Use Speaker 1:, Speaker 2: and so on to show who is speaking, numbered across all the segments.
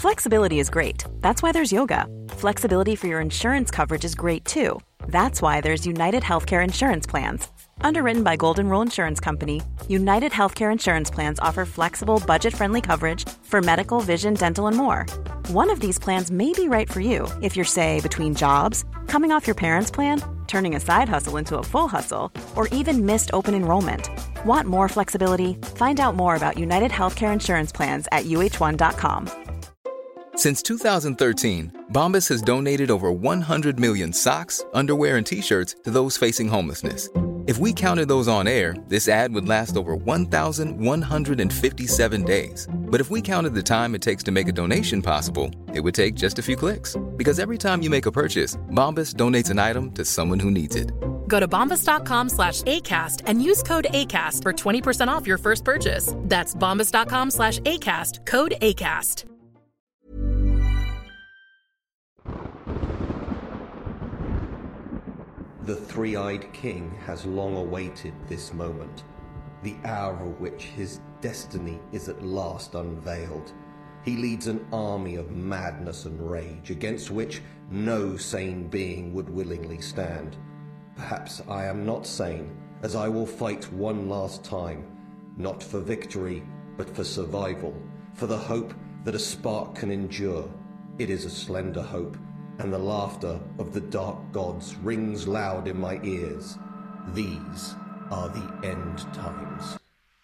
Speaker 1: Flexibility is great. That's why there's yoga. Flexibility for your insurance coverage is great too. That's why there's United Healthcare Insurance Plans. Underwritten by Golden Rule Insurance Company, United Healthcare Insurance Plans offer flexible, budget-friendly coverage for medical, vision, dental, and more. One of these plans may be right for you if you're, say, between jobs, coming off your parents' plan, turning a side hustle into a full hustle, or even missed open enrollment. Want more flexibility? Find out more about United Healthcare Insurance Plans at uh1.com.
Speaker 2: Since 2013, Bombas has donated over 100 million socks, underwear, and T-shirts to those facing homelessness. If we counted those on air, this ad would last over 1,157 days. But if we counted the time it takes to make a donation possible, it would take just a few clicks. Because every time you make a purchase, Bombas donates an item to someone who needs it.
Speaker 3: Go to bombas.com/ACAST and use code ACAST for 20% off your first purchase. That's bombas.com/ACAST, code ACAST.
Speaker 4: The three-eyed king has long awaited this moment, the hour of which his destiny is at last unveiled. He leads an army of madness and rage, against which no sane being would willingly stand. Perhaps I am not sane, as I will fight one last time, not for victory, but for survival, for the hope that a spark can endure. It is a slender hope, and the laughter of the dark gods rings loud in my ears. These are the end times.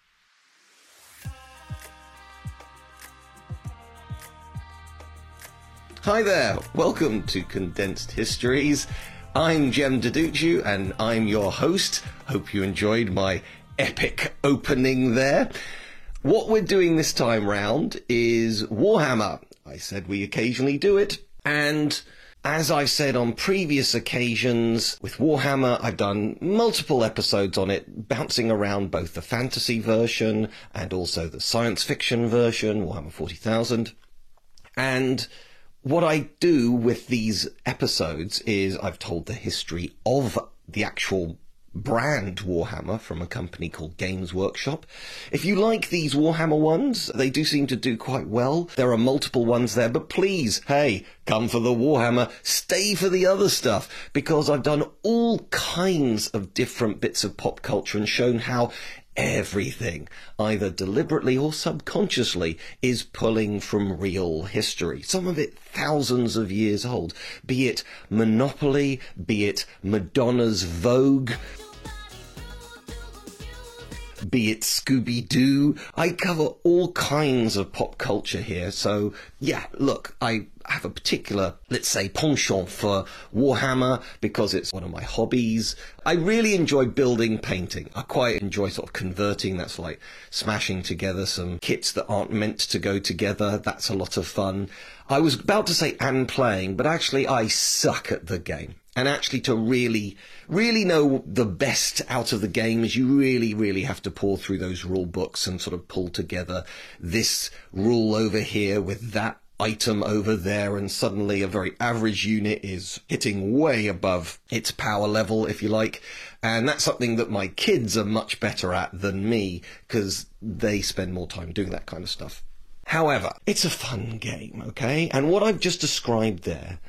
Speaker 4: Hi there, welcome to Condensed Histories. I'm Jem Deduccio, and I'm your host. Hope you enjoyed my epic opening there. What we're doing this time round is Warhammer. I said we occasionally do it, and as I've said on previous occasions, with Warhammer, I've done multiple episodes on it, bouncing around both the fantasy version and also the science fiction version, Warhammer 40,000. And what I do with these episodes is I've told the history of the actual brand Warhammer from a company called Games Workshop. If you like these Warhammer ones, they do seem to do quite well. There are multiple ones there, but please, hey, come for the Warhammer, stay for the other stuff, because I've done all kinds of different bits of pop culture and shown how everything, either deliberately or subconsciously, is pulling from real history. Some of it thousands of years old. Be it Monopoly, be it Madonna's Vogue, be it Scooby-Doo. I cover all kinds of pop culture here. So, yeah, look, I have a particular, let's say, penchant for Warhammer because it's one of my hobbies. I really enjoy building painting. I quite enjoy sort of converting. That's like smashing together some kits that aren't meant to go together. That's a lot of fun. I was about to say and playing, but actually I suck at the game. And actually to really know the best out of the game is you really have to pour through those rule books and sort of pull together this rule over here with that item over there, and suddenly a very average unit is hitting way above its power level, if you like. And that's something that my kids are much better at than me, because they spend more time doing that kind of stuff. However, it's a fun game, okay? And what I've just described there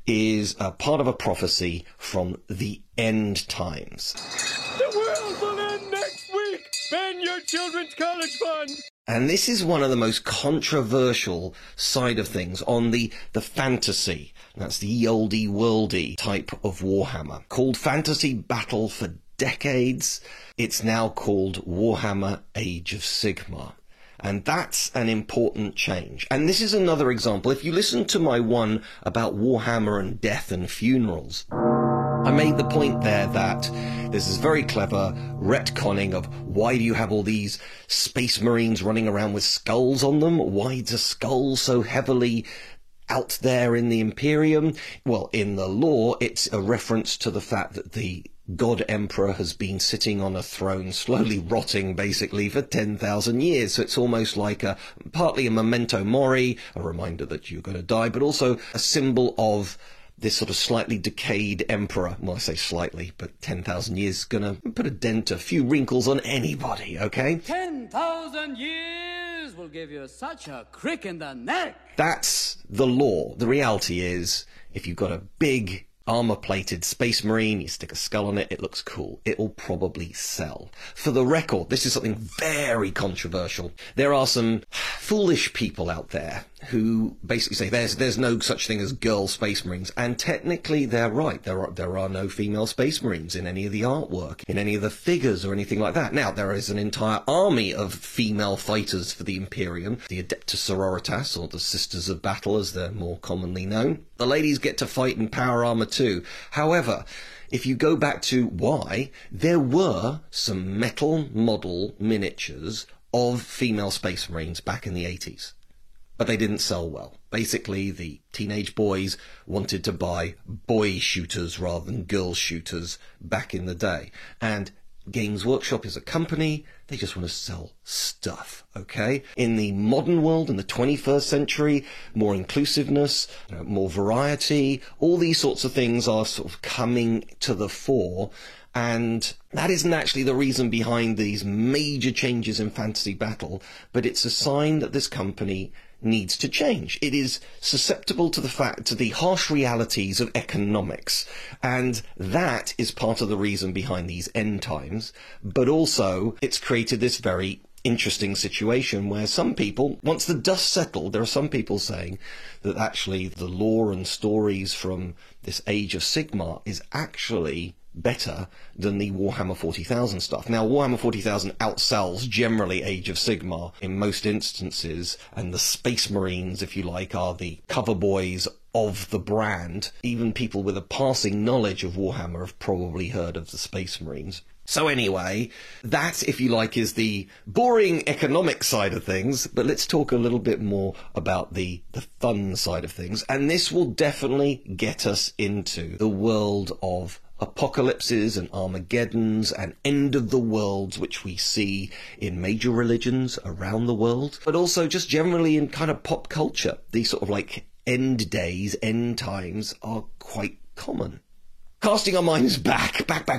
Speaker 4: is a part of a prophecy from the end times.
Speaker 5: The world will end next week! Spend your children's college fund!
Speaker 4: And this is one of the most controversial side of things on the fantasy. That's the oldie worldy type of Warhammer. Called Fantasy Battle for decades. It's now called Warhammer Age of Sigmar. And that's an important change. And this is another example. If you listen to my one about Warhammer and death and funerals, I made the point there that there's this very clever retconning of why do you have all these space marines running around with skulls on them? Why is a skull so heavily out there in the Imperium? Well, in the lore, it's a reference to the fact that the God Emperor has been sitting on a throne, slowly rotting, basically, for 10,000 years. So it's almost like partly a memento mori, a reminder that you're going to die, but also a symbol of this sort of slightly decayed emperor. Well, I say slightly, but 10,000 years is going to put a dent, a few wrinkles on anybody, okay?
Speaker 5: 10,000 years will give you such a crick in the neck!
Speaker 4: That's the lore. The reality is, if you've got a big armor-plated Space Marine, you stick a skull on it, it looks cool. It'll probably sell. For the record, this is something very controversial. There are some foolish people out there who basically say there's no such thing as girl Space Marines, and technically they're right. There are no female Space Marines in any of the artwork, in any of the figures or anything like that. Now, there is an entire army of female fighters for the Imperium, the Adeptus Sororitas, or the Sisters of Battle as they're more commonly known. The ladies get to fight in power armor too. However, if you go back to why, there were some metal model miniatures of female Space Marines back in the 80s. But they didn't sell well. Basically, the teenage boys wanted to buy boy shooters rather than girl shooters back in the day. And Games Workshop is a company, they just want to sell stuff, okay? In the modern world, in the 21st century, more inclusiveness, more variety, all these sorts of things are sort of coming to the fore. And that isn't actually the reason behind these major changes in fantasy battle, but it's a sign that this company needs to change. It is susceptible to the harsh realities of economics, and that is part of the reason behind these end times. But also, it's created this very interesting situation where some people, once the dust settled, there are some people saying that actually the lore and stories from this Age of Sigmar is actually better than the Warhammer 40,000 stuff. Now, Warhammer 40,000 outsells generally Age of Sigmar in most instances, and the Space Marines, if you like, are the cover boys of the brand. Even people with a passing knowledge of Warhammer have probably heard of the Space Marines. So anyway, that, if you like, is the boring economic side of things, but let's talk a little bit more about the fun side of things, and this will definitely get us into the world of apocalypses and Armageddons and end of the worlds, which we see in major religions around the world, but also just generally in kind of pop culture. These sort of like end days, end times are quite common. Casting our minds back.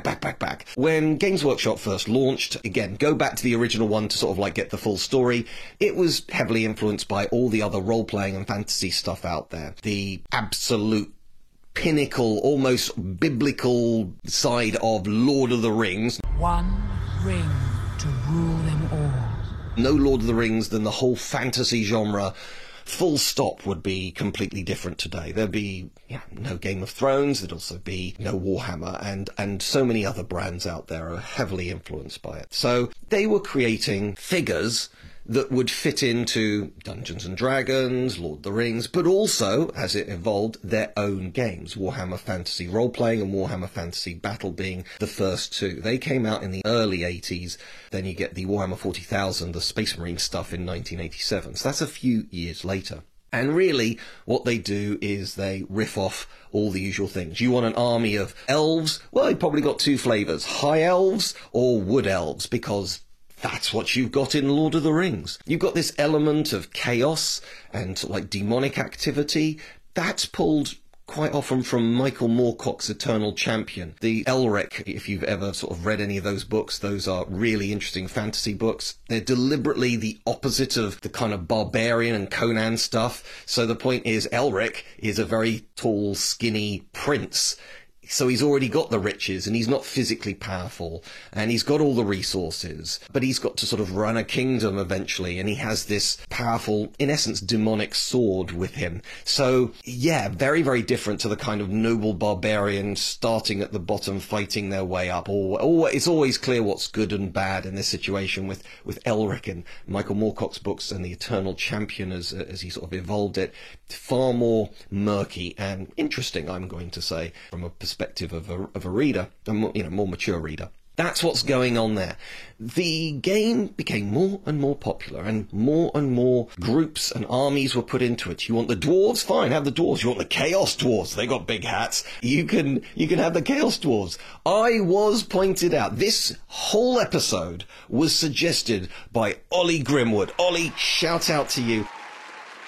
Speaker 4: When Games Workshop first launched, again, go back to the original one to sort of like get the full story, it was heavily influenced by all the other role-playing and fantasy stuff out there. The absolute pinnacle, almost biblical side of Lord of the Rings.
Speaker 6: One ring to rule them all.
Speaker 4: No Lord of the Rings than the whole fantasy genre, full stop, would be completely different today. There'd be no Game of Thrones, there'd also be no Warhammer, and so many other brands out there are heavily influenced by it. So they were creating figures that would fit into Dungeons and Dragons, Lord of the Rings, but also, as it evolved, their own games. Warhammer Fantasy Role-Playing and Warhammer Fantasy Battle being the first two. They came out in the early 80s. Then you get the Warhammer 40,000, the Space Marine stuff in 1987. So that's a few years later. And really, what they do is they riff off all the usual things. You want an army of elves? Well, you've probably got two flavours, high elves or wood elves, because that's what you've got in Lord of the Rings. You've got this element of chaos and like demonic activity. That's pulled quite often from Michael Moorcock's Eternal Champion. The Elric, if you've ever sort of read any of those books, those are really interesting fantasy books. They're deliberately the opposite of the kind of barbarian and Conan stuff. So the point is, Elric is a very tall, skinny prince. So he's already got the riches, and he's not physically powerful, and he's got all the resources, but he's got to sort of run a kingdom eventually, and he has this powerful, in essence, demonic sword with him. So, yeah, very, very different to the kind of noble barbarian starting at the bottom, fighting their way up. It's always clear what's good and bad in this situation with Elric and Michael Moorcock's books and the Eternal Champion as he sort of evolved it. Far more murky and interesting, I'm going to say, from a perspective of a reader, a more mature reader. That's what's going on there. The game became more and more popular, and more groups and armies were put into it. You want the dwarves? Fine, have the dwarves. You want the chaos dwarves? They got big hats. You can have the chaos dwarves. I was pointed out, this whole episode was suggested by Ollie Grimwood. Ollie, shout out to you.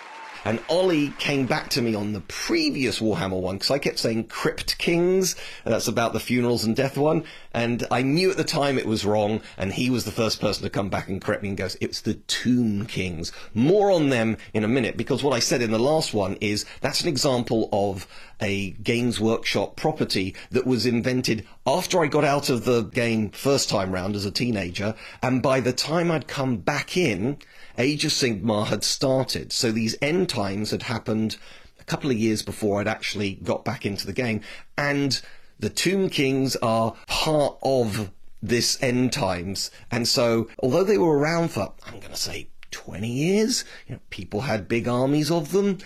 Speaker 4: And Ollie came back to me on the previous Warhammer one, because I kept saying Crypt Kings, and that's about the funerals and death one, and I knew at the time it was wrong, and he was the first person to come back and correct me and goes, it's the Tomb Kings. More on them in a minute, because what I said in the last one is that's an example of a Games Workshop property that was invented after I got out of the game first time round as a teenager, and by the time I'd come back in, Age of Sigmar had started. So these end times had happened a couple of years before I'd actually got back into the game, and the Tomb Kings are part of this end times. And so, although they were around for, I'm going to say, 20 years, people had big armies of them,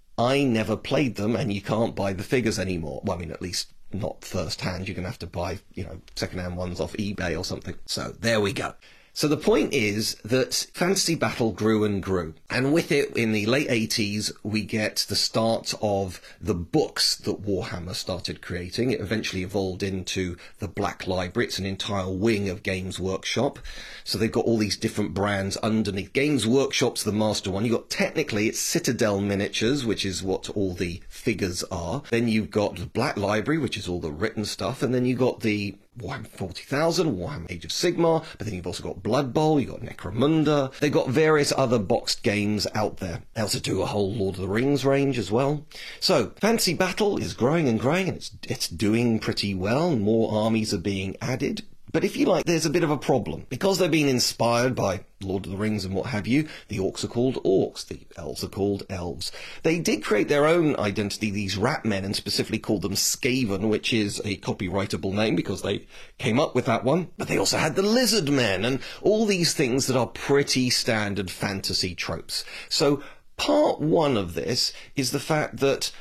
Speaker 4: I never played them, and you can't buy the figures anymore. Well, I mean, at least not first hand. You're going to have to buy, second-hand ones off eBay or something. So there we go. So the point is that Fantasy Battle grew and grew. And with it, in the late 80s, we get the start of the books that Warhammer started creating. It eventually evolved into the Black Library. It's an entire wing of Games Workshop. So they've got all these different brands underneath. Games Workshop's the master one. You've got, technically, it's Citadel Miniatures, which is what all the figures are. Then you've got the Black Library, which is all the written stuff. And then you've got the Warhammer 40,000, Warhammer Age of Sigmar, but then you've also got Blood Bowl, you've got Necromunda, they've got various other boxed games out there. They also do a whole Lord of the Rings range as well. So, Fantasy Battle is growing and growing, and it's doing pretty well, more armies are being added. But if you like, there's a bit of a problem. Because they're being inspired by Lord of the Rings and what have you, the orcs are called orcs, the elves are called elves. They did create their own identity, these rat men, and specifically called them Skaven, which is a copyrightable name because they came up with that one. But they also had the lizard men and all these things that are pretty standard fantasy tropes. So part one of this is the fact that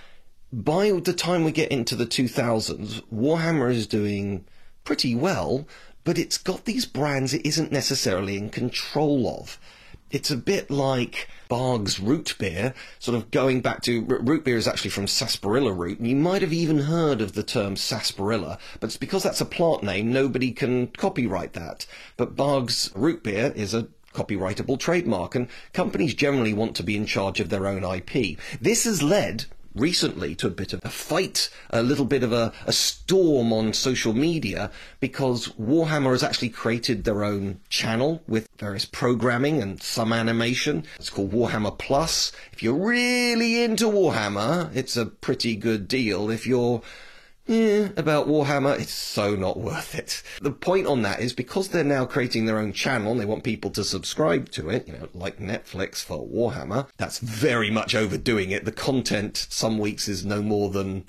Speaker 4: by the time we get into the 2000s, Warhammer is doing pretty well, but it's got these brands it isn't necessarily in control of. It's a bit like Barg's root beer, sort of going back to, root beer is actually from sarsaparilla root, and you might have even heard of the term sarsaparilla, but it's because that's a plant name, nobody can copyright that. But Barg's root beer is a copyrightable trademark, and companies generally want to be in charge of their own IP. This has led recently to a bit of a fight, a little bit of a storm on social media, because Warhammer has actually created their own channel with various programming and some animation. It's called Warhammer Plus. If you're really into Warhammer, it's a pretty good deal. If you're about Warhammer, it's so not worth it. The point on that is because they're now creating their own channel and they want people to subscribe to it, like Netflix for Warhammer, that's very much overdoing it. The content some weeks is no more than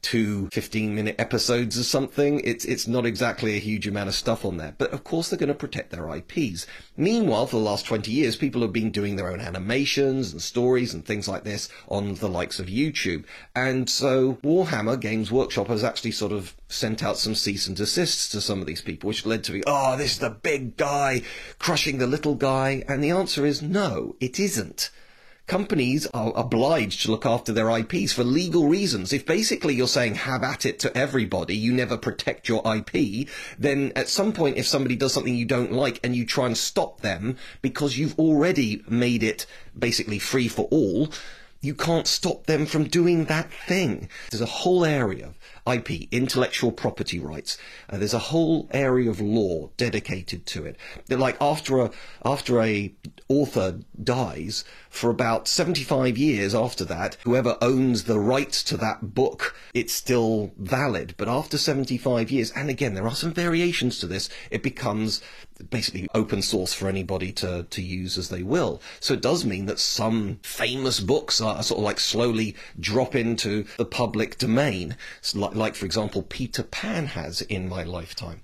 Speaker 4: 2 15-minute episodes or something. It's not exactly a huge amount of stuff on there. But of course they're going to protect their IPs. Meanwhile, for the last 20 years, people have been doing their own animations and stories and things like this on the likes of YouTube. And so Warhammer Games Workshop has actually sort of sent out some cease and desists to some of these people, which led to this is the big guy crushing the little guy. And the answer is no, it isn't. Companies are obliged to look after their IPs for legal reasons. If basically you're saying have at it to everybody, you never protect your IP, then at some point if somebody does something you don't like and you try and stop them because you've already made it basically free for all, you can't stop them from doing that thing. There's a whole area of IP, intellectual property rights. There's a whole area of law dedicated to it. They're like after a author dies, for about 75 years after that, whoever owns the rights to that book, it's still valid. But after 75 years, and again, there are some variations to this, it becomes basically open source for anybody to use as they will. So it does mean that some famous books are sort of like slowly drop into the public domain. So like for example, Peter Pan has in my lifetime.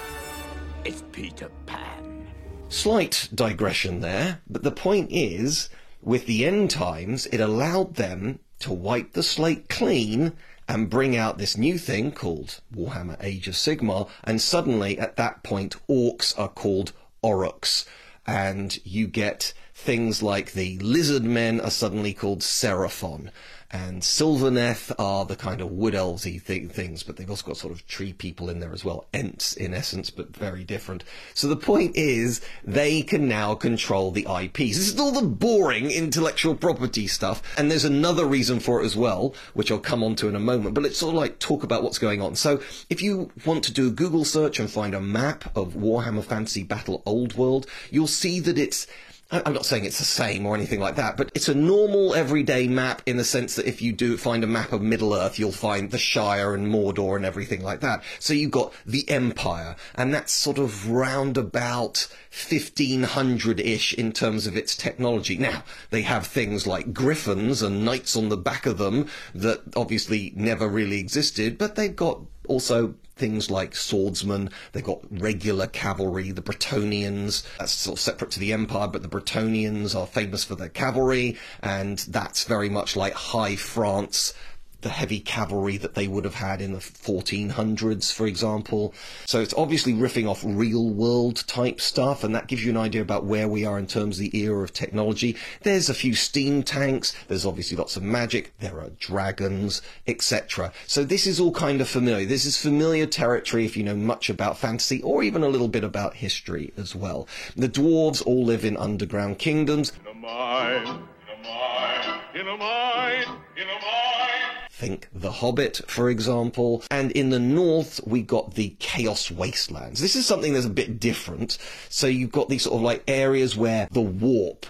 Speaker 5: It's Peter Pan.
Speaker 4: Slight digression there, but the point is, with the end times, it allowed them to wipe the slate clean and bring out this new thing called Warhammer Age of Sigmar, and suddenly at that point orcs are called Aurochs, and you get things like the lizard men are suddenly called Seraphon, and Sylvaneth are the kind of wood elves-y things, but they've also got sort of tree people in there as well. Ents, in essence, but very different. So the point is, they can now control the IPs. This is all the boring intellectual property stuff, and there's another reason for it as well, which I'll come on to in a moment, but let's sort of like talk about what's going on. So if you want to do a Google search and find a map of Warhammer Fantasy Battle Old World, you'll see that I'm not saying it's the same or anything like that, but it's a normal everyday map in the sense that if you do find a map of Middle-earth, you'll find the Shire and Mordor and everything like that. So you've got the Empire, and that's sort of round about 1500-ish in terms of its technology. Now, they have things like griffins and knights on the back of them that obviously never really existed, but they've got also things like swordsmen, they've got regular cavalry, the Bretonnians, that's sort of separate to the Empire, but the Bretonnians are famous for their cavalry, and that's very much like High France, the heavy cavalry that they would have had in the 1400s, for example. So it's obviously riffing off real-world type stuff, and that gives you an idea about where we are in terms of the era of technology. There's a few steam tanks, there's obviously lots of magic, there are dragons, etc. So this is all kind of familiar. This is familiar territory if you know much about fantasy, or even a little bit about history as well. The dwarves all live in underground kingdoms.
Speaker 5: In a mine, in a mine, in a mine, in a mine.
Speaker 4: Think The Hobbit, for example. And in the north, we got the Chaos Wastelands. This is something that's a bit different. So you've got these sort of like areas where the warp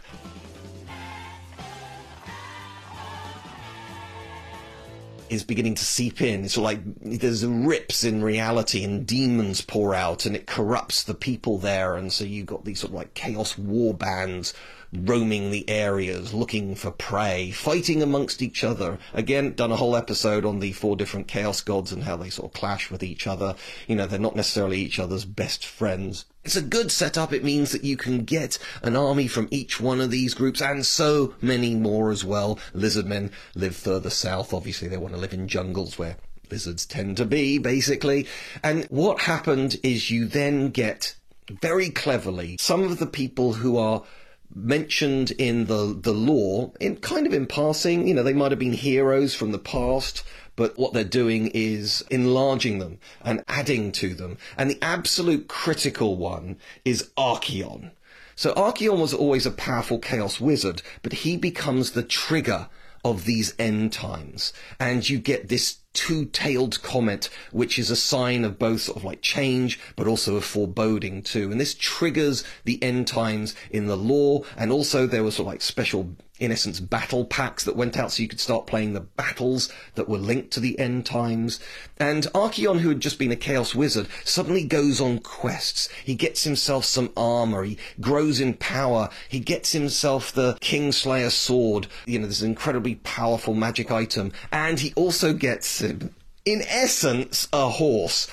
Speaker 4: is beginning to seep in. It's like there's rips in reality and demons pour out and it corrupts the people there. And so you've got these sort of like chaos war bands roaming the areas, looking for prey, fighting amongst each other. Again, done a whole episode on the 4 different chaos gods and how they sort of clash with each other. You know, they're not necessarily each other's best friends. It's a good setup. It means that you can get an army from each one of these groups and so many more as well. Lizardmen live further south. Obviously, they want to live in jungles where lizards tend to be, basically. And what happened is you then get, very cleverly, some of the people who are mentioned in the lore, in kind of in passing, you know, they might have been heroes from the past, but what they're doing is enlarging them and adding to them. And the absolute critical one is Archaon. So Archaon was always a powerful chaos wizard, but he becomes the trigger of these end times. And you get this two-tailed comet, which is a sign of both sort of like change, but also of foreboding too. And this triggers the end times in the lore. And also there was sort of like special, in essence, battle packs that went out so you could start playing the battles that were linked to the end times. And Archaon, who had just been a chaos wizard, suddenly goes on quests. He gets himself some armor. He grows in power. He gets himself the Kingslayer sword, you know, this incredibly powerful magic item. And he also gets, in essence, a horse.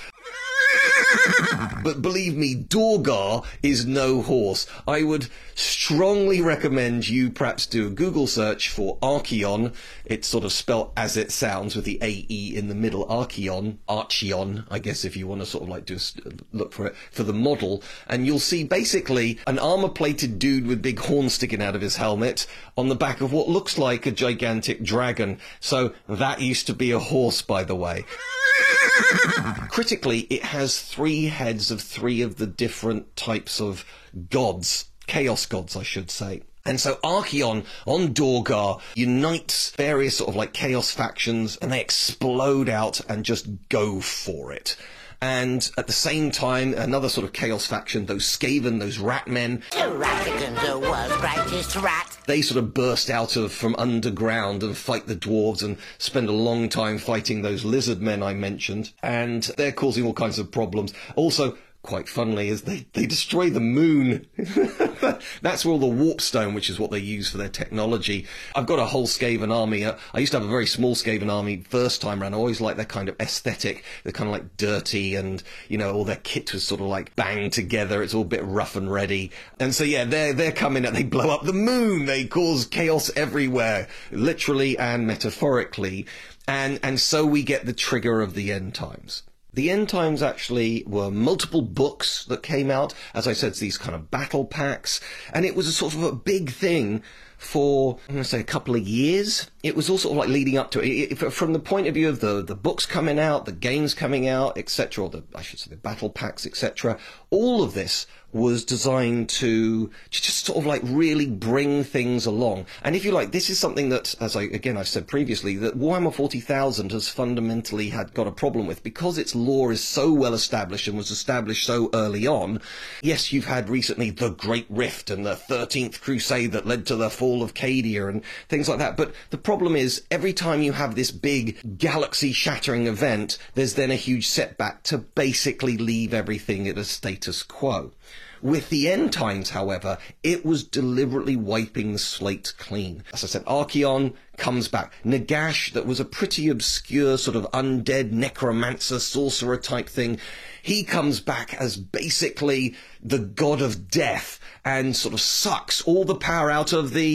Speaker 4: But believe me, Dorgar is no horse. I would strongly recommend you perhaps do a Google search for Archaon. It's sort of spelt as it sounds with the A-E in the middle, Archaon, I guess, if you want to sort of like just look for it, for the model. And you'll see basically an armor-plated dude with big horns sticking out of his helmet on the back of what looks like a gigantic dragon. So that used to be a horse, by the way. Critically, it has 3 heads of 3 of the different types of gods, chaos gods, I should say. And so Archaon on Dorgar unites various sort of like chaos factions and they explode out and just go for it. And at the same time, another sort of chaos faction, those Skaven, those rat men.
Speaker 7: The Raticans are world's brightest rat.
Speaker 4: They sort of burst out from underground and fight the dwarves and spend a long time fighting those lizard men I mentioned. And they're causing all kinds of problems. Also, quite funnily, is they destroy the moon. That's where all the warpstone, which is what they use for their technology. I've got a whole Skaven army. I used to have a very small Skaven army first time around. I always liked their kind of aesthetic. They're kind of like dirty and, you know, all their kit was sort of like banged together. It's all a bit rough and ready. And so, yeah, they're coming and they blow up the moon. They cause chaos everywhere, literally and metaphorically. And so we get the trigger of the end times. The End Times actually were multiple books that came out, as I said, these kind of battle packs, and it was a sort of a big thing for, I'm going to say, a couple of years. It was all sort of like leading up to it. From the point of view of the books coming out, the games coming out, etc., or I should say the battle packs, etc., all of this was designed to just sort of like really bring things along. And if you like, this is something that, as I've said previously, that Warhammer 40,000 has fundamentally got a problem with, because its lore is so well established and was established so early on. Yes, you've had recently the Great Rift and the 13th Crusade that led to the fall of Cadia and things like that. But the problem is, every time you have this big galaxy-shattering event, there's then a huge setback to basically leave everything at a status quo. With the End Times, however, it was deliberately wiping the slate clean. As I said, Archaon comes back. Nagash, that was a pretty obscure sort of undead necromancer, sorcerer type thing, he comes back as basically the god of death and sort of sucks all the power out of the ...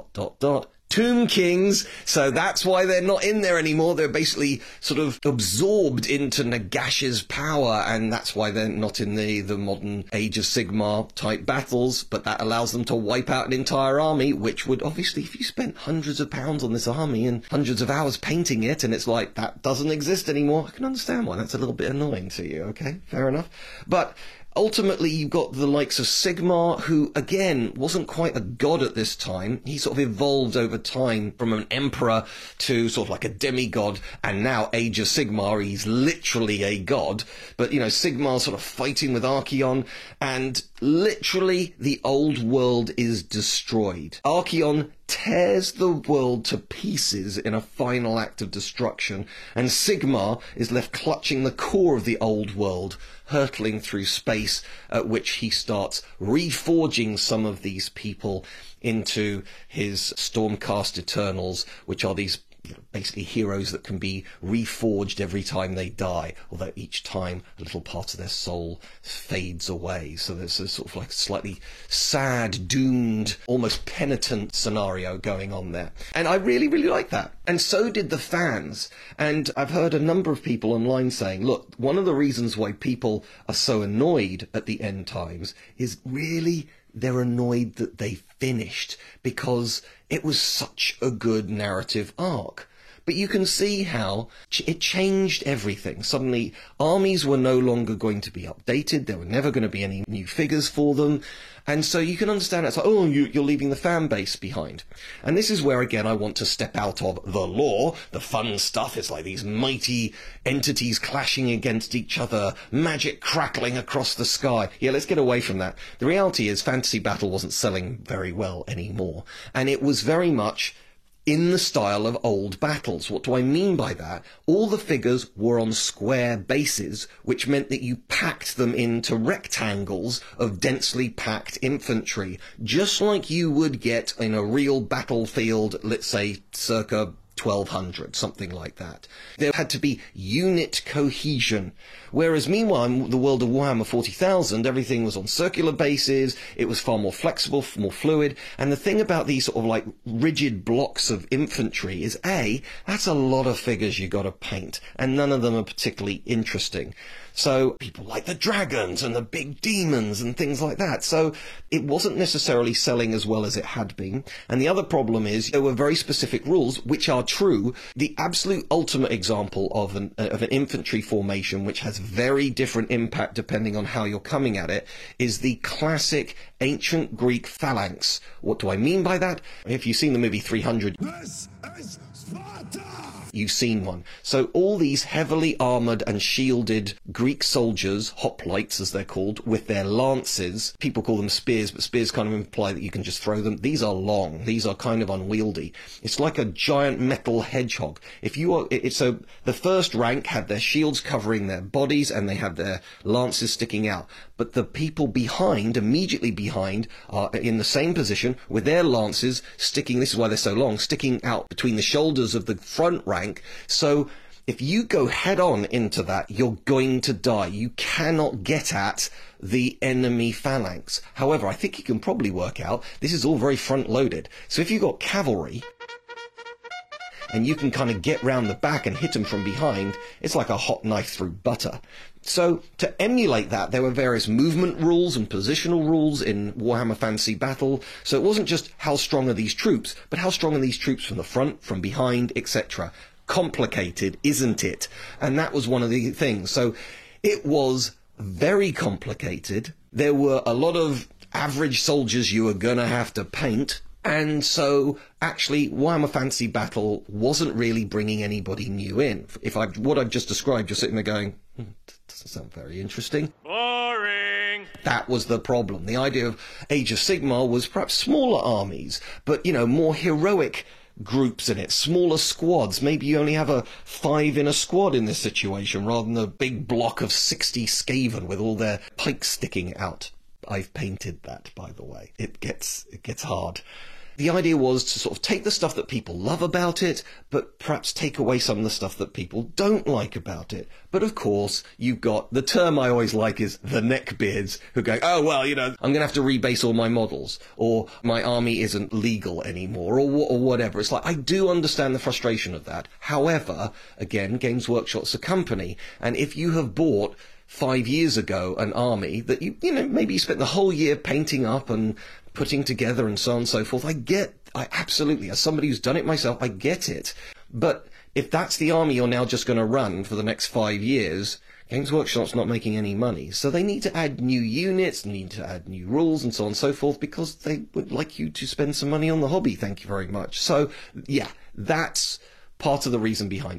Speaker 4: Tomb Kings, so that's why they're not in there anymore. They're basically sort of absorbed into Nagash's power, and that's why they're not in the modern Age of Sigmar type battles, but that allows them to wipe out an entire army, which would obviously, if you spent hundreds of pounds on this army and hundreds of hours painting it, and it's like, that doesn't exist anymore, I can understand why that's a little bit annoying to you, okay? Fair enough. But ultimately, you've got the likes of Sigmar, who, again, wasn't quite a god at this time. He sort of evolved over time from an emperor to sort of like a demigod, and now Age of Sigmar, he's literally a god. But, you know, Sigmar sort of fighting with Archaon, and literally the old world is destroyed. Archaon tears the world to pieces in a final act of destruction, and Sigmar is left clutching the core of the old world, hurtling through space, at which he starts reforging some of these people into his Stormcast Eternals, which are these basically heroes that can be reforged every time they die, although each time a little part of their soul fades away. So there's a sort of like slightly sad, doomed, almost penitent scenario going on there. And I really, really like that. And so did the fans. And I've heard a number of people online saying, look, one of the reasons why people are so annoyed at the End Times is really they're annoyed that they finished, because it was such a good narrative arc. But you can see how it changed everything. Suddenly, armies were no longer going to be updated. There were never going to be any new figures for them. And so you can understand it's like, oh, you're leaving the fan base behind. And this is where, again, I want to step out of the lore, the fun stuff. It's like these mighty entities clashing against each other, magic crackling across the sky. Yeah, let's get away from that. The reality is Fantasy Battle wasn't selling very well anymore. And it was very much in the style of old battles. What do I mean by that? All the figures were on square bases, which meant that you packed them into rectangles of densely packed infantry, just like you would get in a real battlefield, let's say circa 1200, something like that. There had to be unit cohesion. Whereas meanwhile, in the world of Warhammer 40,000, everything was on circular bases, it was far more flexible, more fluid, and the thing about these sort of like rigid blocks of infantry is, A, that's a lot of figures you gotta paint, and none of them are particularly interesting. So people like the dragons and the big demons and things like that. So it wasn't necessarily selling as well as it had been. And the other problem is there were very specific rules, which are true. The absolute ultimate example of an infantry formation, which has very different impact depending on how you're coming at it, is the classic ancient Greek phalanx. What do I mean by that? If you've seen the movie 300... This is Sparta! You've seen one. So all these heavily armoured and shielded Greek soldiers, hoplites as they're called, with their lances, people call them spears, but spears kind of imply that you can just throw them. These are long. These are kind of unwieldy. It's like a giant metal hedgehog. So the first rank had their shields covering their bodies and they had their lances sticking out. But the people behind, immediately behind, are in the same position with their lances sticking, this is why they're so long, sticking out between the shoulders of the front rank. So if you go head on into that, you're going to die. You cannot get at the enemy phalanx. However, I think you can probably work out, this is all very front loaded. So if you've got cavalry, and you can kind of get round the back and hit them from behind, it's like a hot knife through butter. So to emulate that, there were various movement rules and positional rules in Warhammer Fantasy Battle. So it wasn't just how strong are these troops, but how strong are these troops from the front, from behind, etc. Complicated, isn't it? And that was one of the things. So it was very complicated. There were a lot of average soldiers you were going to have to paint. And so, actually, Warhammer Fantasy Battle wasn't really bringing anybody new in. What I've just described, you're sitting there going, that doesn't sound very interesting.
Speaker 5: Boring!
Speaker 4: That was the problem. The idea of Age of Sigmar was perhaps smaller armies, but, more heroic groups in it, smaller squads. Maybe you only have 5 in a squad in this situation, rather than a big block of 60 Skaven with all their pikes sticking out. I've painted that, by the way. It gets hard. The idea was to sort of take the stuff that people love about it, but perhaps take away some of the stuff that people don't like about it. But of course, you've got, the term I always like is the neckbeards, who go, oh, well, I'm going to have to rebase all my models, or my army isn't legal anymore, or whatever. It's like, I do understand the frustration of that. However, again, Games Workshop's a company, and if you have bought 5 years ago an army that maybe you spent the whole year painting up and putting together and so on and so forth, I absolutely, as somebody who's done it myself, I get it. But if that's the army you're now just going to run for the next 5 years, Games Workshop's not making any money. So they need to add new units, need to add new rules and so on and so forth, because they would like you to spend some money on the hobby. Thank you very much. So yeah, that's part of the reason behind it.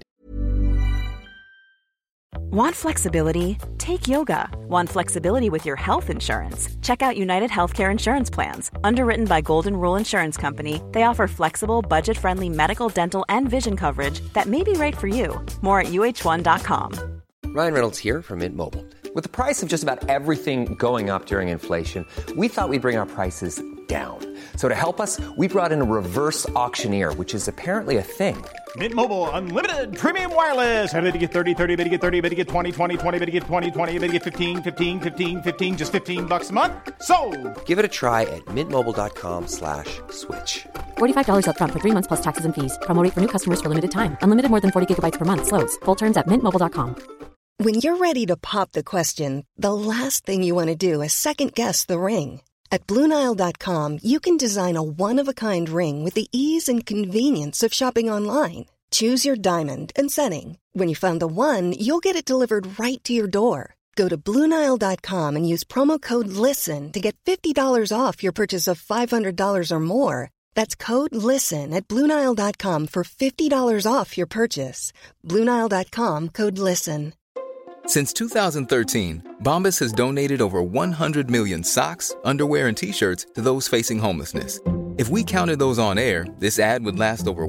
Speaker 1: Want flexibility? Take yoga. Want flexibility with your health insurance? Check out United Healthcare Insurance Plans. Underwritten by Golden Rule Insurance Company, they offer flexible, budget-friendly medical, dental, and vision coverage that may be right for you. More at UH1.com.
Speaker 8: Ryan Reynolds here from Mint Mobile. With the price of just about everything going up during inflation, we thought we'd bring our prices down. So to help us, we brought in a reverse auctioneer, which is apparently a thing.
Speaker 9: Mint Mobile Unlimited Premium Wireless. How to get 30, 30, bit to get 30, bit to get 20, 20, 20, bit to get 20, 20, bit to get 15, 15, 15, 15, just $15 a month? Sold!
Speaker 8: Give it a try at mintmobile.com/switch.
Speaker 10: $45 up front for 3 months plus taxes and fees. Promo rate for new customers for limited time. Unlimited more than 40 gigabytes per month. Slows full terms at mintmobile.com.
Speaker 11: When you're ready to pop the question, the last thing you want to do is second-guess the ring. At BlueNile.com, you can design a one-of-a-kind ring with the ease and convenience of shopping online. Choose your diamond and setting. When you find the one, you'll get it delivered right to your door. Go to BlueNile.com and use promo code LISTEN to get $50 off your purchase of $500 or more. That's code LISTEN at BlueNile.com for $50 off your purchase. BlueNile.com, code LISTEN.
Speaker 2: Since 2013, Bombas has donated over 100 million socks, underwear, and T-shirts to those facing homelessness. If we counted those on air, this ad would last over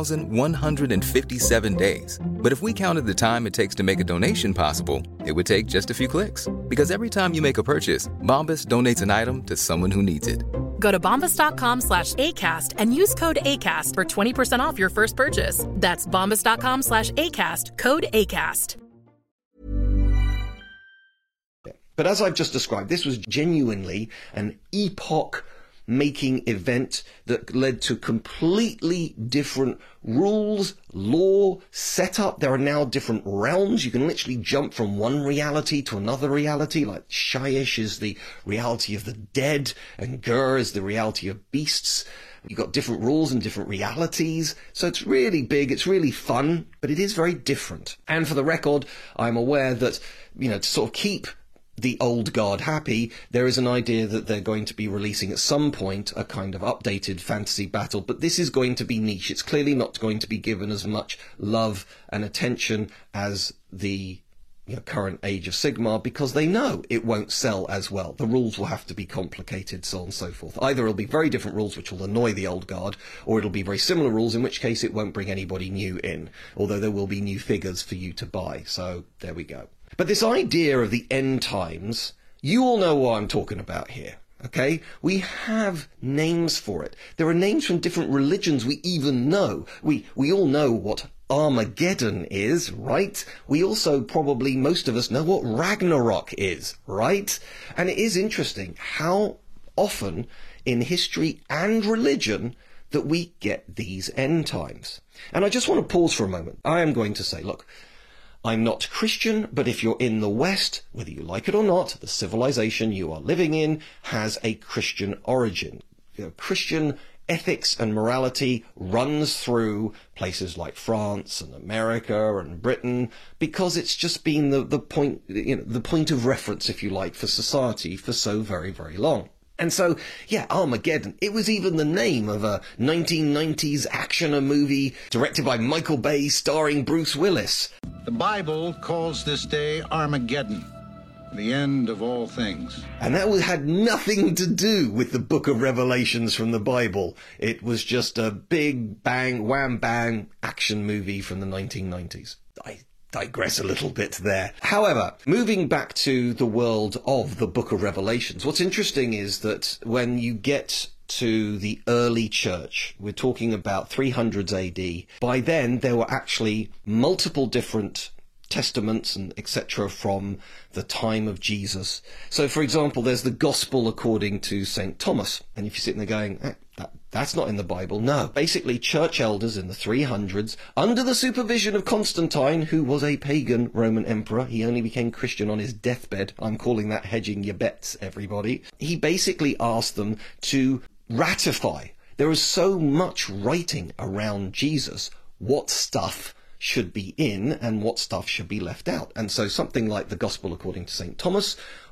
Speaker 2: 1,157 days. But if we counted the time it takes to make a donation possible, it would take just a few clicks. Because every time you make a purchase, Bombas donates an item to someone who needs it.
Speaker 3: Go to bombas.com/ACAST and use code ACAST for 20% off your first purchase. That's bombas.com/ACAST, code ACAST.
Speaker 4: But as I've just described, this was genuinely an epoch-making event that led to completely different rules, law, setup. There are now different realms. You can literally jump from one reality to another reality, like Shyish is the reality of the dead, and Gur is the reality of beasts. You've got different rules and different realities. So it's really big, it's really fun, but it is very different. And for the record, I'm aware that, to sort of keep the old guard happy, there is an idea that they're going to be releasing at some point a kind of updated Fantasy Battle, but this is going to be niche. It's clearly not going to be given as much love and attention as the current Age of Sigmar, because they know it won't sell as well. The rules will have to be complicated, so on and so forth. Either it'll be very different rules which will annoy the old guard, or it'll be very similar rules, in which case it won't bring anybody new in, although there will be new figures for you to buy. So there we go. But this idea of the end times, you all know what I'm talking about here, okay? We have names for it. There are names from different religions we even know. We all know what Armageddon is, right? We also probably, most of us, know what Ragnarok is, right? And it is interesting how often in history and religion that we get these end times. And I just want to pause for a moment. I am going to say, look, I'm not Christian, but if you're in the West, whether you like it or not, the civilization you are living in has a Christian origin. Christian ethics and morality runs through places like France and America and Britain, because it's just been the point of reference, if you like, for society for so very, very long. And so, yeah, Armageddon, it was even the name of a 1990s action movie directed by Michael Bay starring Bruce Willis.
Speaker 12: The Bible calls this day Armageddon, the end of all things.
Speaker 4: And that had nothing to do with the book of Revelations from the Bible. It was just a big bang, wham bang action movie from the 1990s. I digress a little bit there. However, moving back to the world of the book of Revelations, what's interesting is that when you get to the early church, we're talking about 300s AD, by then there were actually multiple different testaments and etc. from the time of Jesus. So, for example, there's the Gospel according to St. Thomas. And if you're sitting there going, that's not in the Bible. No. Basically, church elders in the 300s, under the supervision of Constantine, who was a pagan Roman emperor. He only became Christian on his deathbed. I'm calling that hedging your bets, everybody. He basically asked them to ratify. There is so much writing around Jesus, what stuff should be in and what stuff should be left out. And so something like the Gospel according to St. Thomas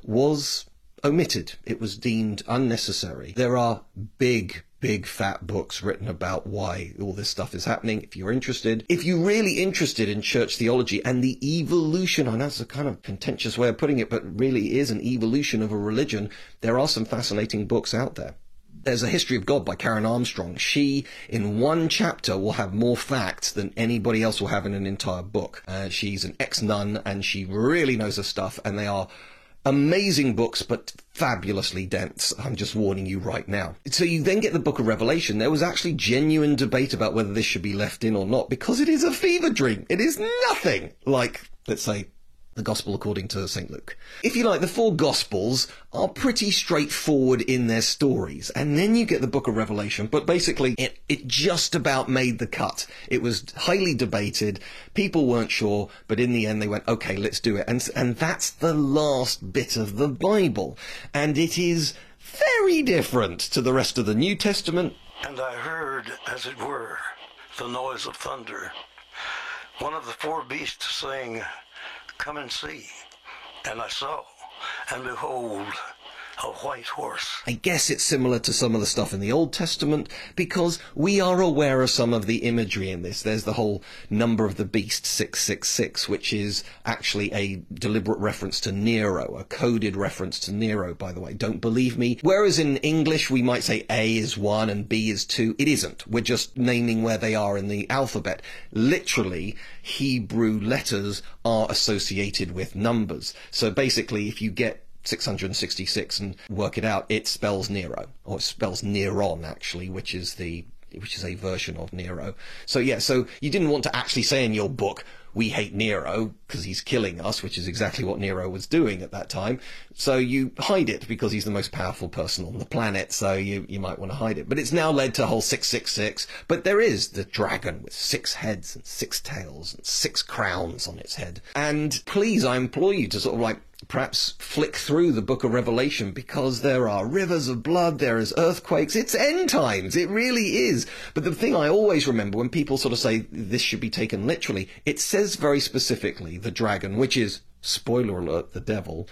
Speaker 4: was omitted. It was deemed unnecessary. There are big fat books written about why all this stuff is happening, if you're interested. If you're really interested in church theology and the evolution, I know that's a kind of contentious way of putting it, but really is an evolution of a religion, there are some fascinating books out there. There's A History of God by Karen Armstrong. She, in one chapter, will have more facts than anybody else will have in an entire book. She's an ex-nun, and she really knows her stuff, and they are amazing books, but fabulously dense. I'm just warning you right now. So you then get the book of Revelation. There was actually genuine debate about whether this should be left in or not, because it is a fever dream. It is nothing like, let's say, the Gospel according to St. Luke. If you like, the four Gospels are pretty straightforward in their stories. And then you get the book of Revelation, but basically it just about made the cut. It was highly debated. People weren't sure, but in the end they went, okay, let's do it. And that's the last bit of the Bible. And it is very different to the rest of the New Testament.
Speaker 13: And I heard, as it were, the noise of thunder. One of the four beasts saying, "Come and see." And I saw, and behold, a white horse.
Speaker 4: I guess it's similar to some of the stuff in the Old Testament, because we are aware of some of the imagery in this. There's the whole number of the beast, 666, which is actually a deliberate reference to Nero, a coded reference to Nero, by the way. Don't believe me. Whereas in English, we might say A is 1 and B is 2. It isn't. We're just naming where they are in the alphabet. Literally, Hebrew letters are associated with numbers. So basically, if you get 666 and work it out, it spells Nero, or it spells Neron actually, which is a version of Nero. So yeah, so you didn't want to actually say in your book, we hate Nero because he's killing us, which is exactly what Nero was doing at that time. So you hide it because he's the most powerful person on the planet, so you might want to hide it. But it's now led to a whole 666. But there is the dragon with 6 heads and 6 tails and 6 crowns on its head. And please, I implore you to sort of like perhaps flick through the book of Revelation, because there are rivers of blood, there is earthquakes, it's end times, it really is. But the thing I always remember when people sort of say this should be taken literally, it says very specifically the dragon, which is, spoiler alert, the devil,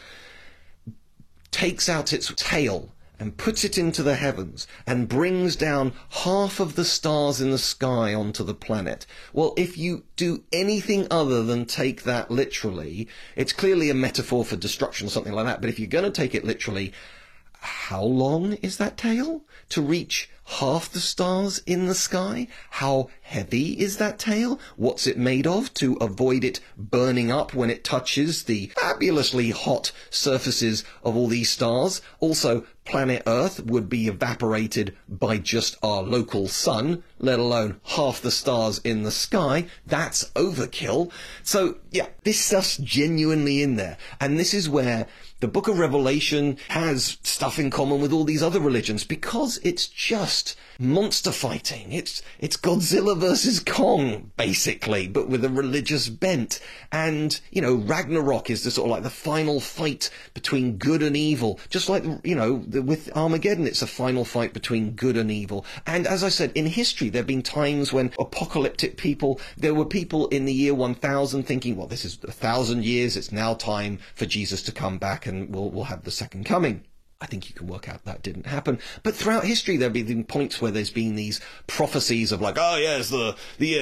Speaker 4: takes out its tail and puts it into the heavens and brings down half of the stars in the sky onto the planet. Well, if you do anything other than take that literally, it's clearly a metaphor for destruction or something like that. But if you're going to take it literally, how long is that tail to reach half the stars in the sky? How heavy is that tail? What's it made of to avoid it burning up when it touches the fabulously hot surfaces of all these stars? Also, planet Earth would be evaporated by just our local sun, let alone half the stars in the sky. That's overkill. So, yeah, this stuff's genuinely in there. And this is where the book of Revelation has stuff in common with all these other religions because it's just monster fighting. It's Godzilla versus Kong, basically, but with a religious bent. And, Ragnarok is the sort of like the final fight between good and evil. Just like, with Armageddon, it's a final fight between good and evil. And as I said, in history, there have been times when apocalyptic people, there were people in the year 1000 thinking, well, this is 1,000 years, it's now time for Jesus to come back and we'll have the second coming. I think you can work out that didn't happen. But throughout history, there have been points where there's been these prophecies of like, oh, yes, the year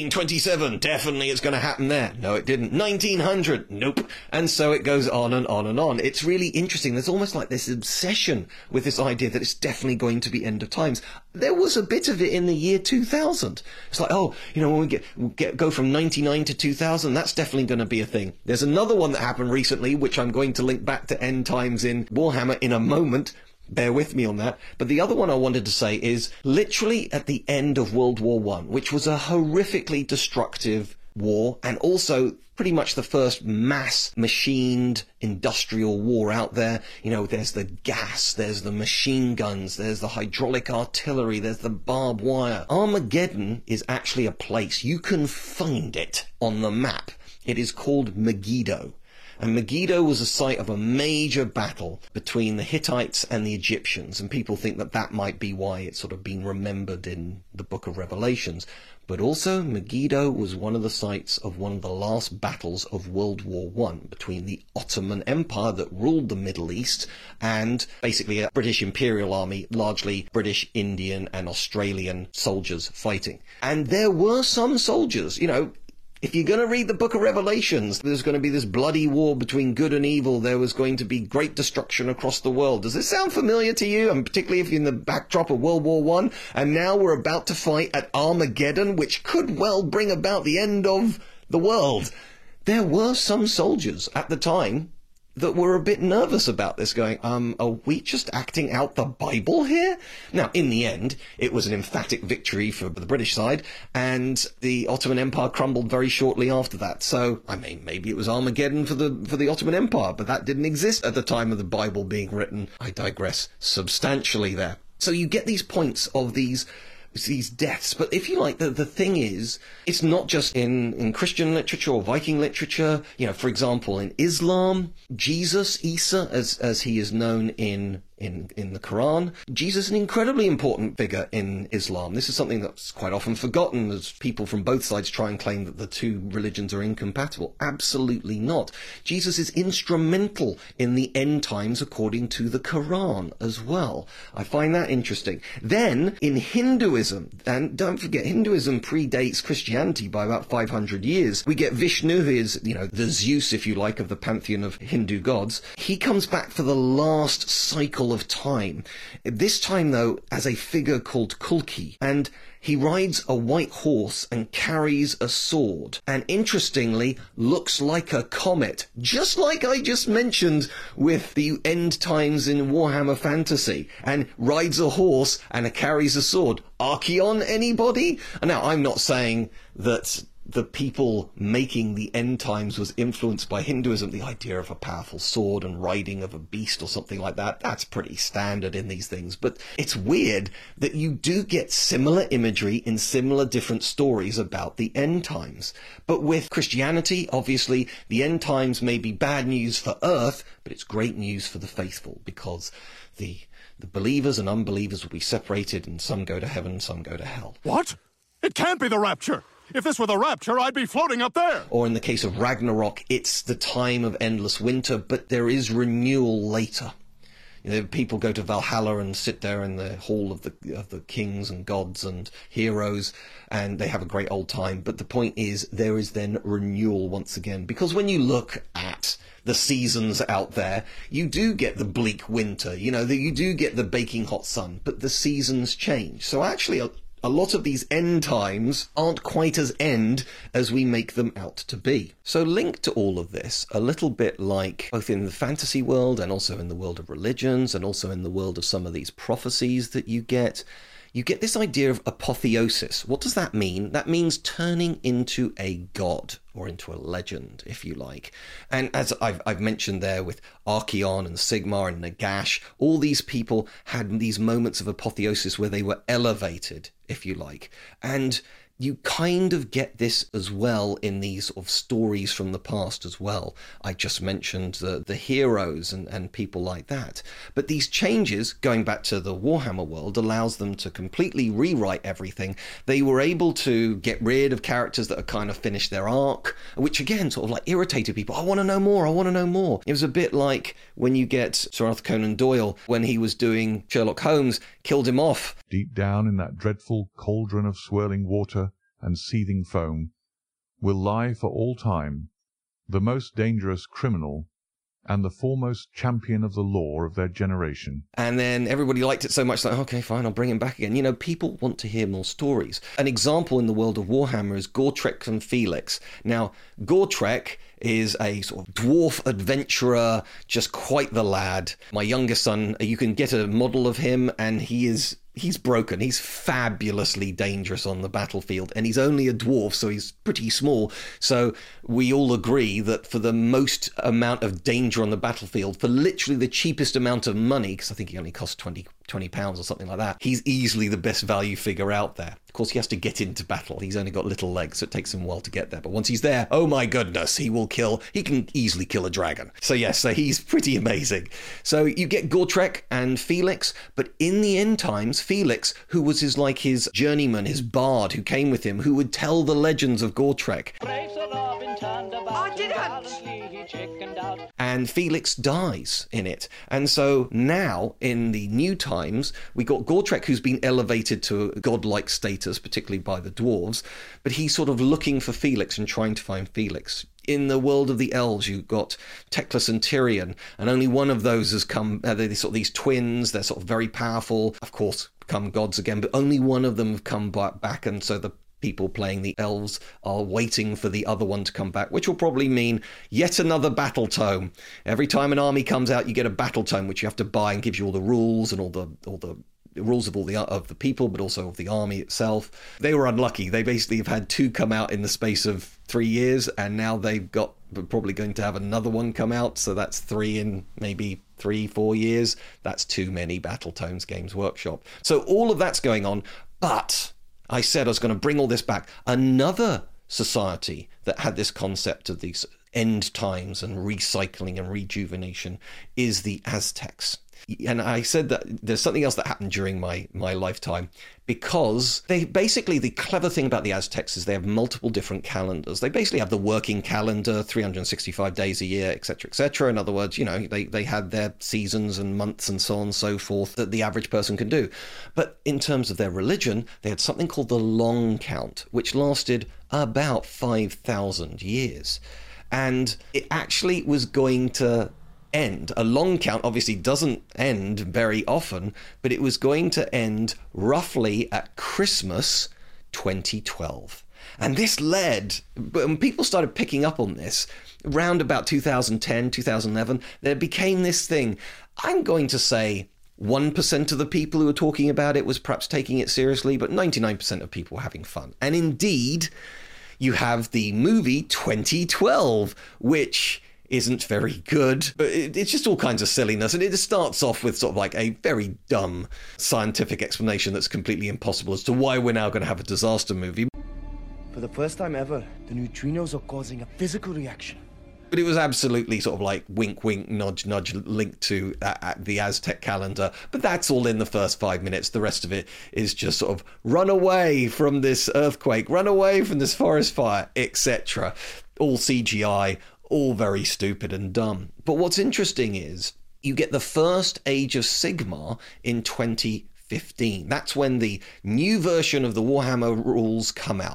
Speaker 4: 1527, definitely it's going to happen there. No, it didn't. 1900, nope. And so it goes on and on and on. It's really interesting. There's almost like this obsession with this idea that it's definitely going to be end of times. There was a bit of it in the year 2000. It's like, when we go from 99 to 2000, that's definitely going to be a thing. There's another one that happened recently, which I'm going to link back to end times in Warhammer in a moment. Bear with me on that. But the other one I wanted to say is literally at the end of World War I, which was a horrifically destructive war, and also pretty much the first mass machined industrial war out there. There's the gas, there's the machine guns, there's the hydraulic artillery, there's the barbed wire. Armageddon is actually a place. You can find it on the map. It is called Megiddo. And Megiddo was a site of a major battle between the Hittites and the Egyptians, and people think that that might be why it's sort of been remembered in the book of Revelations. But also, Megiddo was one of the sites of one of the last battles of World War I between the Ottoman Empire that ruled the Middle East and basically a British Imperial Army, largely British, Indian and Australian soldiers fighting. And there were some soldiers, if you're going to read the book of Revelations, there's going to be this bloody war between good and evil. There was going to be great destruction across the world. Does this sound familiar to you? And particularly if you're in the backdrop of World War I, and now we're about to fight at Armageddon, which could well bring about the end of the world. There were some soldiers at the time that were a bit nervous about this, going, are we just acting out the Bible here? Now, in the end, it was an emphatic victory for the British side, and the Ottoman Empire crumbled very shortly after that. So, maybe it was Armageddon for the Ottoman Empire, but that didn't exist at the time of the Bible being written. I digress substantially there. So you get these points of these deaths. But if you like, the thing is, it's not just in Christian literature or Viking literature. For example, in Islam, Jesus, Isa, as he is known in the Quran, Jesus is an incredibly important figure in Islam. This is something that's quite often forgotten as people from both sides try and claim that the two religions are incompatible. Absolutely not. Jesus is instrumental in the end times according to the Quran as well. I find that interesting. Then, in Hinduism, and don't forget, Hinduism predates Christianity by about 500 years. We get Vishnu, who is, the Zeus, if you like, of the pantheon of Hindu gods. He comes back for the last cycle of time. This time, though, as a figure called Kulki. And he rides a white horse and carries a sword. And interestingly, looks like a comet. Just like I just mentioned with the end times in Warhammer Fantasy. And rides a horse and carries a sword. Archeon, anybody? Now, I'm not saying that the people making the end times was influenced by Hinduism. The idea of a powerful sword and riding of a beast or something like that, that's pretty standard in these things. But it's weird that you do get similar imagery in similar different stories about the end times. But with Christianity, obviously, the end times may be bad news for Earth, but it's great news for the faithful, because the believers and unbelievers will be separated, and some go to heaven, some go to hell.
Speaker 9: What? It can't be the rapture! If this were the rapture, I'd be floating up there!
Speaker 4: Or in the case of Ragnarok, it's the time of endless winter, but there is renewal later. People go to Valhalla and sit there in the hall of the kings and gods and heroes, and they have a great old time. But the point is, there is then renewal once again. Because when you look at the seasons out there, you do get the bleak winter, you do get the baking hot sun, but the seasons change. So actually, a lot of these end times aren't quite as end as we make them out to be. So linked to all of this, a little bit like both in the fantasy world and also in the world of religions and also in the world of some of these prophecies that you get you get this idea of apotheosis. What does that mean? That means turning into a god, or into a legend, if you like. And as I've mentioned there with Archaon and Sigmar and Nagash, all these people had these moments of apotheosis where they were elevated, if you like. And you kind of get this as well in these sort of stories from the past as well. I just mentioned the heroes and people like that. But these changes, going back to the Warhammer world, allows them to completely rewrite everything. They were able to get rid of characters that had kind of finished their arc, which again sort of like irritated people. I want to know more, I want to know more. It was a bit like when you get Sir Arthur Conan Doyle, when he was doing Sherlock Holmes, killed him off.
Speaker 14: Deep down in that dreadful cauldron of swirling water and seething foam will lie for all time the most dangerous criminal and the foremost champion of the law of their generation.
Speaker 4: And then everybody liked it so much, like, okay, fine, I'll bring him back again. You know, people want to hear more stories. An example in the world of Warhammer is Gotrek and Felix. Now, Gotrek is a sort of dwarf adventurer, just quite the lad. My youngest son, you can get a model of him, and he's broken. He's fabulously dangerous on the battlefield, and he's only a dwarf, so he's pretty small. So we all agree that for the most amount of danger on the battlefield, for literally the cheapest amount of money, because I think he only costs £20 or something like that, he's easily the best value figure out there. Of course, he has to get into battle. He's only got little legs, so it takes him a while to get there. But once he's there, oh my goodness, he can easily kill a dragon. So yes, so he's pretty amazing. So you get Gotrek and Felix, but in the end times, Felix, who was his journeyman, his bard who came with him, who would tell the legends of Gotrek. And Felix dies in it. And so now, in the new times, we got Gotrek, who's been elevated to a godlike status, particularly by the dwarves, but he's sort of looking for Felix and trying to find Felix. In the world of the elves, you've got Teclis and Tyrion, and only one of those has come. They're sort of these twins. They're sort of very powerful, of course, become gods again, but only one of them have come back, and so the people playing the elves are waiting for the other one to come back, which will probably mean yet another battle tome. Every time an army comes out, you get a battle tome, which you have to buy and gives you all the rules and all the rules of of the people, but also of the army itself. They were unlucky. They basically have had 2 come out in the space of 3 years, and now they've got probably going to have another one come out, so that's 3 in maybe 3-4 years. That's too many battle tomes, Games Workshop. So all of that's going on, but I said I was going to bring all this back. Another society that had this concept of these end times and recycling and rejuvenation is the Aztecs. And I said that there's something else that happened during my lifetime, because the clever thing about the Aztecs is they have multiple different calendars. They basically have the working calendar, 365 days a year, etc., etc. In other words, you know, they had their seasons and months and so on and so forth that the average person can do. But in terms of their religion, they had something called the Long Count, which lasted about 5,000 years. And it actually was going to end. A long count obviously doesn't end very often, but it was going to end roughly at Christmas 2012. And this led, when people started picking up on this, around about 2010, 2011, there became this thing. I'm going to say 1% of the people who were talking about it was perhaps taking it seriously, but 99% of people were having fun. And indeed, you have the movie 2012, which isn't very good, but it's just all kinds of silliness, and it just starts off with sort of like a very dumb scientific explanation that's completely impossible as to why we're now going to have a disaster movie.
Speaker 15: For the first time ever, the neutrinos are causing a physical reaction.
Speaker 4: But it was absolutely sort of like wink, wink, nudge, nudge, linked to the Aztec calendar. But that's all in the first 5 minutes. The rest of it is just sort of run away from this earthquake, run away from this forest fire, etc. All CGI, all very stupid and dumb. But what's interesting is you get the first Age of Sigmar in 2015. That's when the new version of the Warhammer rules come out.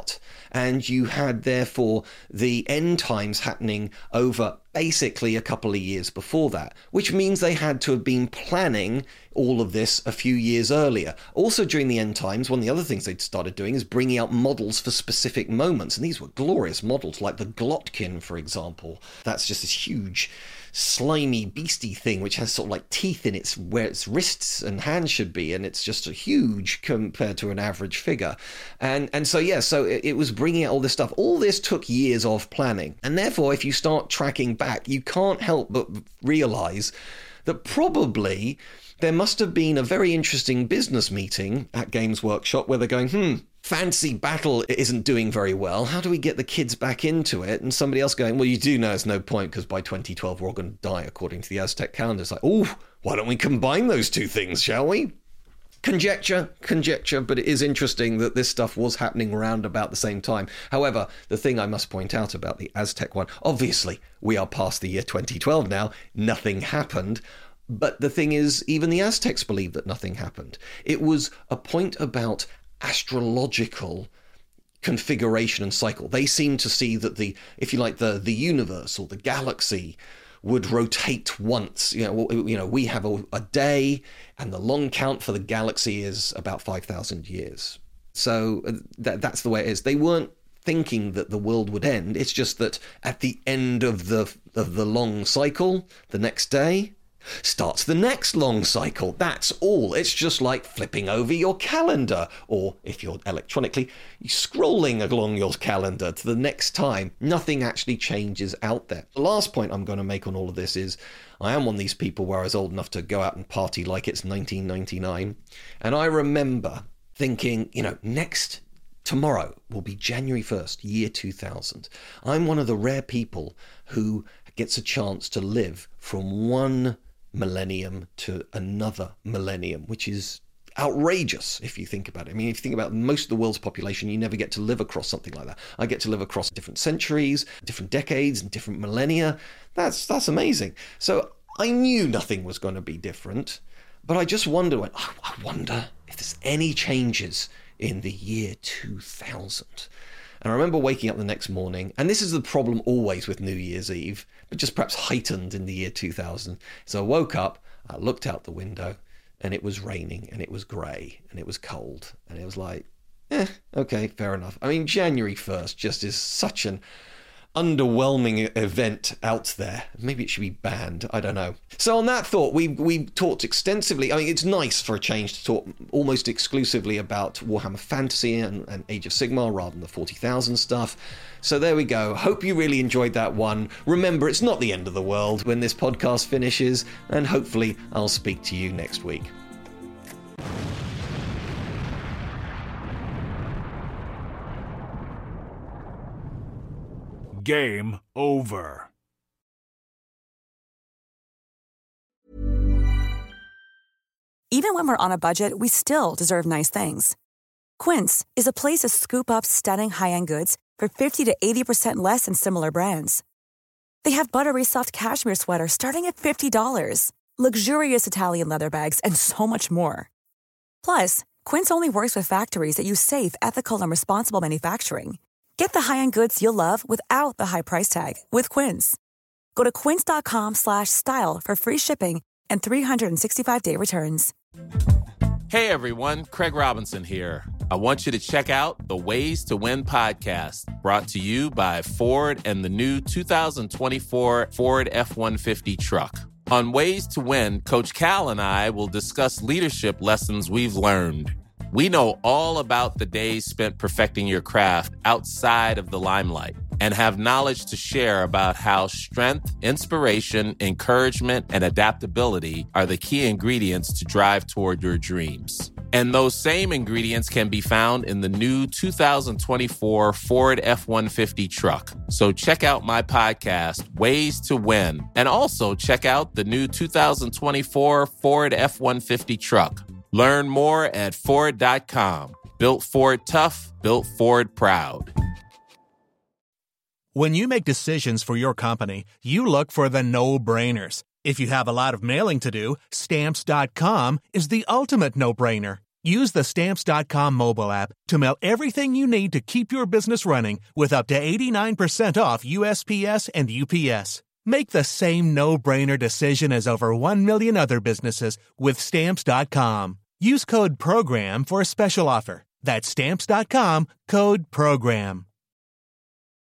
Speaker 4: and you had, therefore, the end times happening over basically a couple of years before that, which means they had to have been planning all of this a few years earlier. Also, during the end times, one of the other things they'd started doing is bringing out models for specific moments, and these were glorious models, like the Glotkin, for example. That's just this huge, slimy, beastie thing which has sort of like teeth in its where its wrists and hands should be, and it's just a huge compared to an average figure. And so it was bringing out all this stuff. All this took years of planning, and therefore, if you start tracking back, you can't help but realize that probably there must have been a very interesting business meeting at Games Workshop where they're going, Fantasy Battle isn't doing very well. How do we get the kids back into it? And somebody else going, well, you do know there's no point because by 2012 we're all going to die according to the Aztec calendar. It's like, why don't we combine those two things, shall we? Conjecture, but it is interesting that this stuff was happening around about the same time. However, the thing I must point out about the Aztec one, obviously, we are past the year 2012 now, nothing happened. But the thing is, even the Aztecs believed that nothing happened. It was a point about astrological configuration and cycle. They seemed to see that the universe or the galaxy would rotate once. We have a day, and the long count for the galaxy is about 5,000 years. So that's the way it is. They weren't thinking that the world would end. It's just that at the end of the long cycle, the next day starts the next long cycle. That's all. It's just like flipping over your calendar, or if you're electronically, scrolling along your calendar to the next time. Nothing actually changes out there. The last point I'm going to make on all of this is I am one of these people where I was old enough to go out and party like it's 1999. And I remember thinking, tomorrow will be January 1st, year 2000. I'm one of the rare people who gets a chance to live from one millennium to another millennium, which is outrageous if you think about it. I mean, if you think about most of the world's population, you never get to live across something like that. I get to live across different centuries, different decades, and different millennia. That's amazing. So I knew nothing was going to be different, but I just wondered, I wonder if there's any changes in the year 2000. And I remember waking up the next morning, and this is the problem always with New Year's Eve, but just perhaps heightened in the year 2000. So I woke up, I looked out the window, and it was raining, and it was grey, and it was cold, and it was like, okay, fair enough. I mean, January 1st just is such an underwhelming event out there. Maybe it should be banned. I don't know. So on that thought, we talked extensively. I mean, it's nice for a change to talk almost exclusively about Warhammer Fantasy and Age of Sigmar rather than the 40,000 stuff. So there we go. Hope you really enjoyed that one. Remember, it's not the end of the world when this podcast finishes, and hopefully I'll speak to you next week.
Speaker 16: Game over.
Speaker 17: Even when we're on a budget, we still deserve nice things. Quince is a place to scoop up stunning high-end goods for 50 to 80% less than similar brands. They have buttery soft cashmere sweaters starting at $50, luxurious Italian leather bags, and so much more. Plus, Quince only works with factories that use safe, ethical, and responsible manufacturing. Get the high-end goods you'll love without the high price tag with Quince. Go to quince.com/style for free shipping and 365-day returns.
Speaker 18: Hey everyone, Craig Robinson here. I want you to check out the Ways to Win podcast, brought to you by Ford and the new 2024 Ford F-150 truck. On Ways to Win, Coach Cal and I will discuss leadership lessons we've learned. We know all about the days spent perfecting your craft outside of the limelight and have knowledge to share about how strength, inspiration, encouragement, and adaptability are the key ingredients to drive toward your dreams. And those same ingredients can be found in the new 2024 Ford F-150 truck. So check out my podcast, Ways to Win, and also check out the new 2024 Ford F-150 truck. Learn more at Ford.com. Built Ford tough, built Ford proud.
Speaker 19: When you make decisions for your company, you look for the no-brainers. If you have a lot of mailing to do, Stamps.com is the ultimate no-brainer. Use the Stamps.com mobile app to mail everything you need to keep your business running with up to 89% off USPS and UPS. Make the same no-brainer decision as over 1 million other businesses with Stamps.com. Use code PROGRAM for a special offer. That's Stamps.com, code PROGRAM.